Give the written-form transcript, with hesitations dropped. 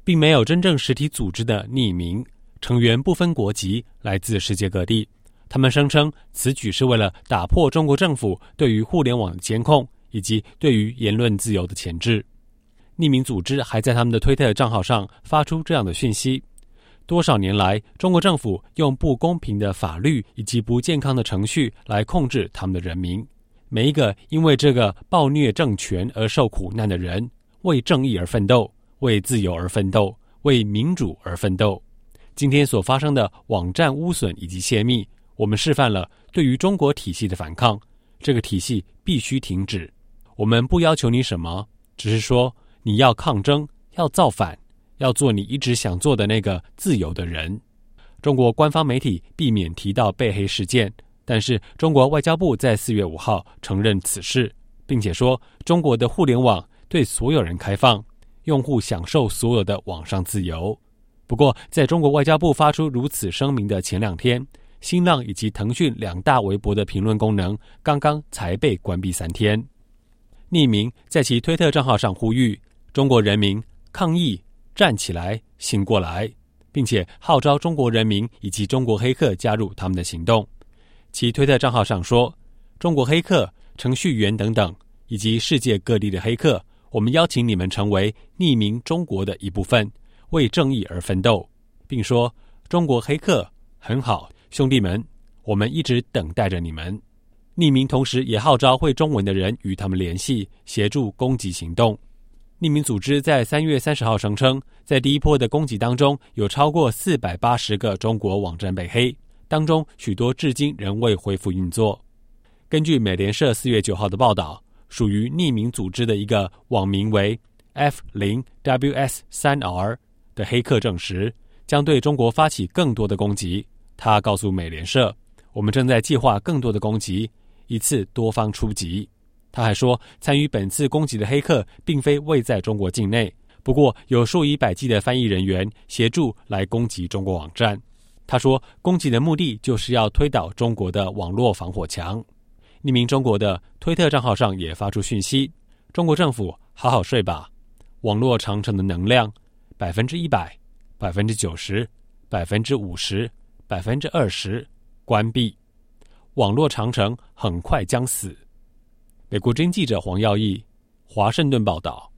并没有真正实体组织的匿名，成员不分国籍，来自世界各地。他们声称此举是为了打破中国政府对于互联网的监控以及对于言论自由的钳制。匿名组织还在他们的推特账号上发出这样的讯息：多少年来，中国政府用不公平的法律以及不健康的程序来控制他们的人民。每一个因为这个暴虐政权而受苦难的人，为正义而奋斗，为自由而奋斗，为民主而奋斗。今天所发生的网站污损以及泄密，我们示范了对于中国体系的反抗，这个体系必须停止。我们不要求你什么，只是说你要抗争，要造反，要做你一直想做的那个自由的人。中国官方媒体避免提到被黑事件，但是中国外交部在4月5号承认此事，并且说中国的互联网对所有人开放，用户享受所有的网上自由。不过在中国外交部发出如此声明的前2天，新浪以及腾讯2大微博的评论功能刚刚才被关闭3天。匿名在其推特账号上呼吁中国人民抗议，站起来，醒过来，并且号召中国人民以及中国黑客加入他们的行动。其推特账号上说，中国黑客、程序员等等以及世界各地的黑客，我们邀请你们成为匿名中国的一部分，为正义而奋斗，并说中国黑客很好，兄弟们，我们一直等待着你们。匿名同时也号召会中文的人与他们联系，协助攻击行动。匿名组织在3月30号声称，在第一波的攻击当中，有超过480个中国网站被黑，当中许多至今仍未恢复运作。根据美联社4月9号的报道，属于匿名组织的一个网名为 F0WS3R 的黑客证实，将对中国发起更多的攻击。他告诉美联社，我们正在计划更多的攻击，一次多方出击。他还说，参与本次攻击的黑客并非位在中国境内，不过有数以百计的翻译人员协助来攻击中国网站。他说，攻击的目的就是要推倒中国的网络防火墙。匿名中国的推特账号上也发出讯息，中国政府好好睡吧，网络长城的能量 100%、50%、50%、20%关闭，网络长城很快将死。美国之音记者黄耀义华盛顿报道。